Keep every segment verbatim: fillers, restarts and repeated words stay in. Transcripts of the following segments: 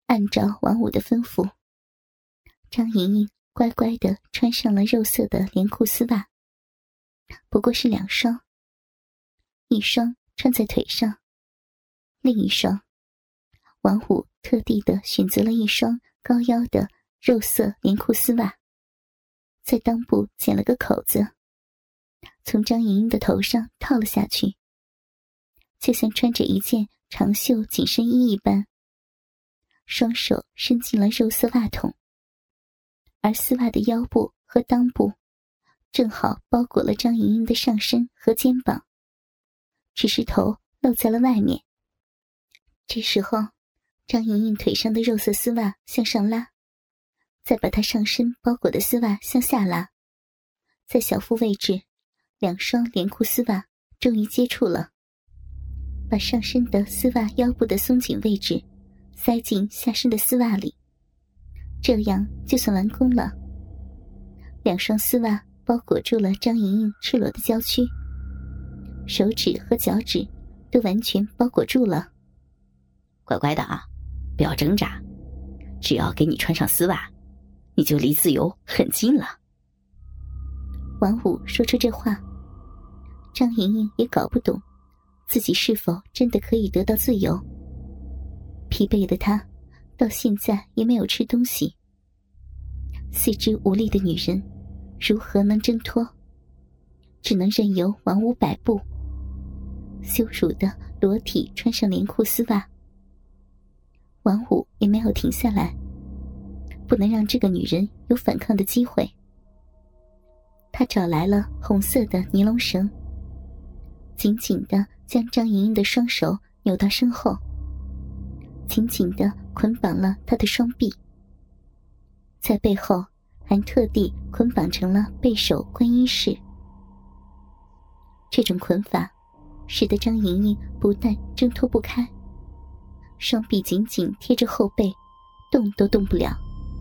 按照王五的吩咐，张莹莹乖乖地穿上了肉色的连裤丝袜，不过是两双，一双穿在腿上，另一双王五特地的选择了一双高腰的肉色连裤丝袜，在裆部剪了个口子，从张莹莹的头上套了下去，就像穿着一件长袖紧身衣一般，双手伸进了肉色袜筒，而丝袜的腰部和裆部正好包裹了张莹莹的上身和肩膀，只是头露在了外面。这时候张莹莹腿上的肉色丝袜向上拉，再把她上身包裹的丝袜向下拉，在小腹位置，两双连裤丝袜终于接触了，把上身的丝袜腰部的松紧位置塞进下身的丝袜里，这样就算完工了。两双丝袜包裹住了张莹莹赤裸的娇躯，手指和脚趾都完全包裹住了。 乖乖的啊，不要挣扎，只要给你穿上丝袜，你就离自由很近了。 王五说出这话，张莹莹也搞不懂自己是否真的可以得到自由。疲惫的她到现在也没有吃东西，四肢无力的女人如何能挣脱？只能任由王五摆布，羞辱的裸体穿上连裤丝袜。王五也没有停下来，不能让这个女人有反抗的机会。他找来了红色的尼龙绳，紧紧地将张莹莹的双手扭到身后，紧紧地捆绑了她的双臂，在背后还特地捆绑成了背手观音式。这种捆法使得张莹莹不但挣脱不开，双臂紧紧贴着后背，动都动不了。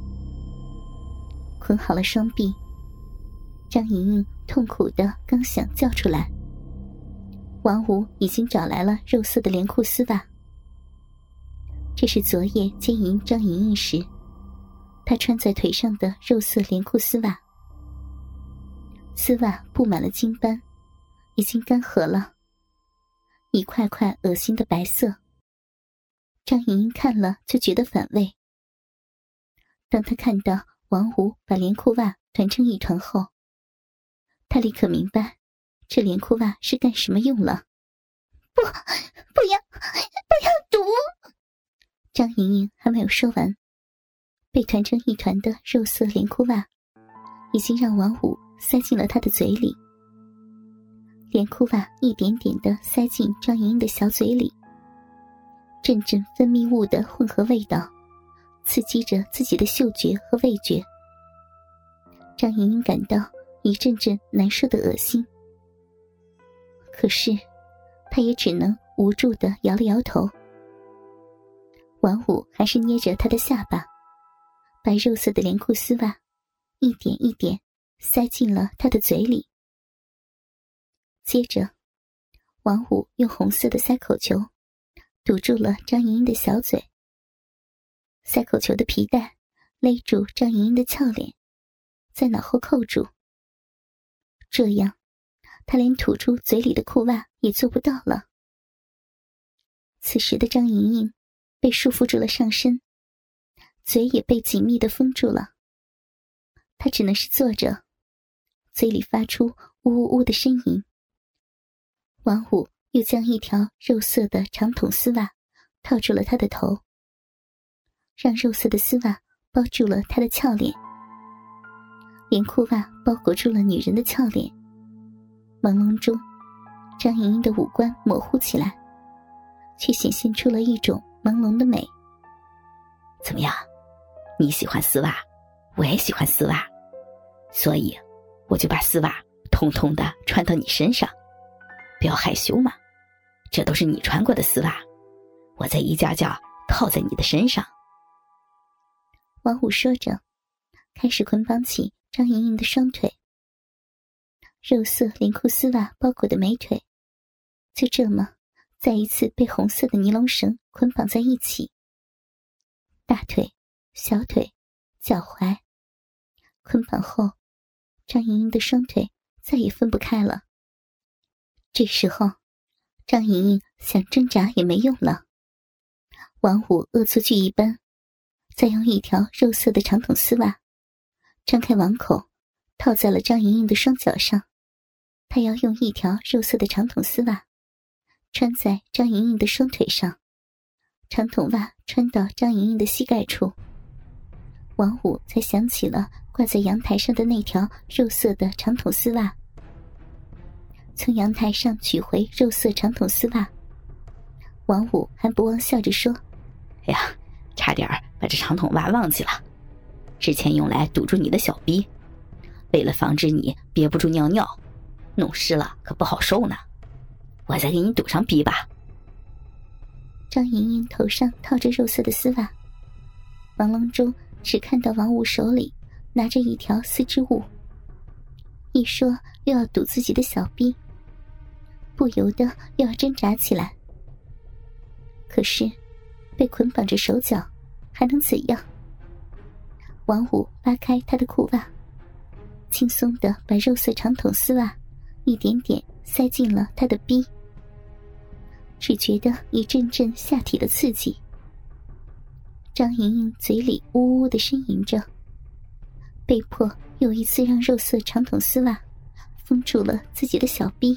捆好了双臂，张莹莹痛苦的刚想叫出来，王五已经找来了肉色的连裤丝袜。这是昨夜奸淫张莹莹时她穿在腿上的肉色连裤丝袜，丝袜布满了金斑，已经干涸了，一块块恶心的白色。张莹莹看了就觉得反胃。当她看到王五把连裤袜团成一团后，她立刻明白这连裤袜是干什么用了。不，不要，不要毒！张莹莹还没有说完，被团成一团的肉色连裤袜已经让王五塞进了她的嘴里。连裤袜一点点地塞进张莹莹的小嘴里，阵阵分泌物的混合味道刺激着自己的嗅觉和味觉。张莹莹感到一阵阵难受的恶心，可是她也只能无助地摇了摇头。王五还是捏着她的下巴，把肉色的连裤丝袜一点一点塞进了她的嘴里。接着王五用红色的塞口球堵住了张莹莹的小嘴，塞口球的皮带勒住张莹莹的俏脸，在脑后扣住，这样她连吐出嘴里的裤袜也做不到了。此时的张莹莹被束缚住了上身，嘴也被紧密地封住了，她只能是坐着，嘴里发出呜呜呜的呻吟。王五又将一条肉色的长筒丝袜套住了她的头，让肉色的丝袜包住了她的俏脸。连裤袜包裹住了女人的俏脸，朦胧中张莹莹的五官模糊起来，却显现出了一种朦胧的美。 怎么样，你喜欢丝袜，我也喜欢丝袜，所以我就把丝袜统统的穿到你身上，不要害羞嘛，这都是你穿过的丝袜，我再一件件套在你的身上。 王五说着，开始捆绑起张莹莹的双腿，肉色连裤丝袜包裹的美腿就这么再一次被红色的尼龙绳捆绑在一起。 大腿、小腿、脚踝。捆绑后，张莹莹的双腿再也分不开了。这时候，张莹莹想挣扎也没用了。王五恶作剧一般，再用一条肉色的长筒丝袜张开网口，套在了张莹莹的双脚上。他要用一条肉色的长筒丝袜穿在张莹莹的双腿上，长筒袜穿到张莹莹的膝盖处。王五才想起了挂在阳台上的那条肉色的长筒丝袜，从阳台上取回肉色长筒丝袜，王五还不忘笑着说： 哎呀，差点把这长筒袜忘记了，之前用来堵住你的小逼，为了防止你憋不住尿尿，弄湿了可不好受呢，我再给你堵上逼吧。 张莹莹头上套着肉色的丝袜，朦胧中只看到王五手里拿着一条丝织物，一说又要堵自己的小逼，不由得又要挣扎起来。可是被捆绑着手脚还能怎样？王五拉开他的裤袜，轻松地把肉色长筒丝袜一点点塞进了他的逼，只觉得一阵阵下体的刺激。张莹莹嘴里呜呜地呻吟着，被迫又一次让肉色长筒丝袜封住了自己的小逼。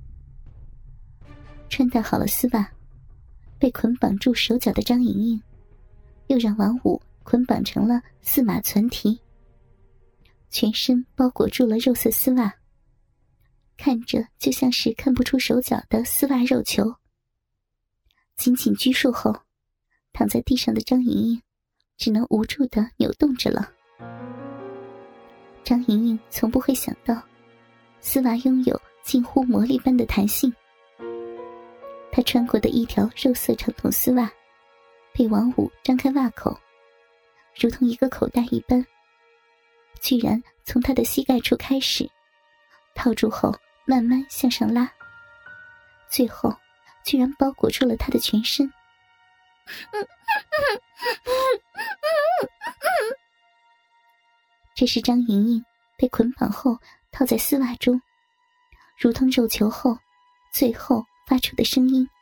穿戴好了丝袜，被捆绑住手脚的张莹莹又让王五捆绑成了四马攒蹄，全身包裹住了肉色丝袜，看着就像是看不出手脚的丝袜肉球。紧紧拘束后，躺在地上的张莹莹只能无助地扭动着了。张莹莹从不会想到丝袜拥有近乎魔力般的弹性。她穿过的一条肉色长筒丝袜被王五张开袜口，如同一个口袋一般，居然从她的膝盖处开始套住后慢慢向上拉，最后居然包裹住了她的全身。这是张莹莹被捆绑后套在丝袜中，如同肉球后最后发出的声音。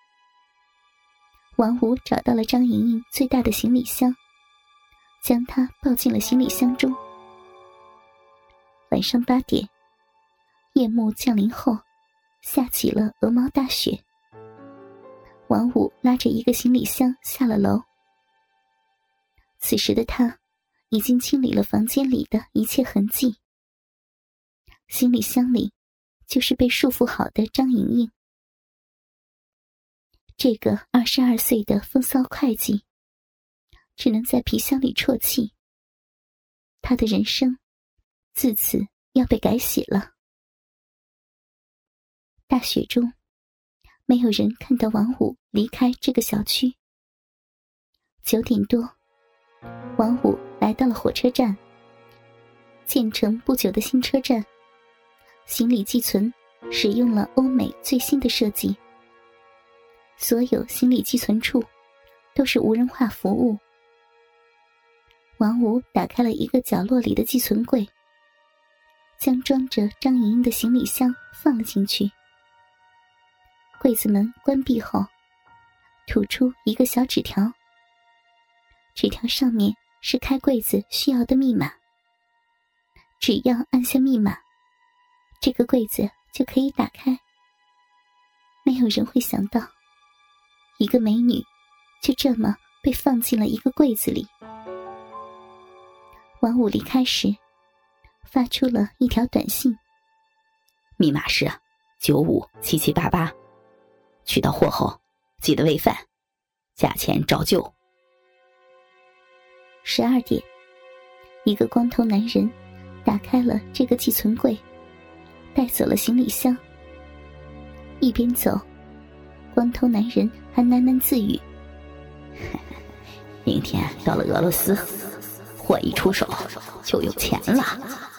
王五找到了张莹莹最大的行李箱，将她抱进了行李箱中。晚上八点，夜幕降临后，下起了鹅毛大雪。王五拉着一个行李箱下了楼。此时的他已经清理了房间里的一切痕迹。行李箱里就是被束缚好的张莹莹。这个二十二岁的风骚会计只能在皮箱里啜泣，他的人生自此要被改写了。大雪中，没有人看到王五离开这个小区。九点多，王五来到了火车站。建成不久的新车站，行李寄存使用了欧美最新的设计。所有行李寄存处都是无人化服务。王五打开了一个角落里的寄存柜，将装着张莹莹的行李箱放了进去。柜子门关闭后，吐出一个小纸条。纸条上面是开柜子需要的密码，只要按下密码，这个柜子就可以打开。没有人会想到，一个美女就这么被放进了一个柜子里。王五离开时发出了一条短信， 密码是九五七七八八，取到货后记得喂饭，价钱照旧。 十二点，一个光头男人打开了这个寄存柜，带走了行李箱。一边走，光头男人还喃喃自语： 明天到了俄罗斯，货一出手就有钱了。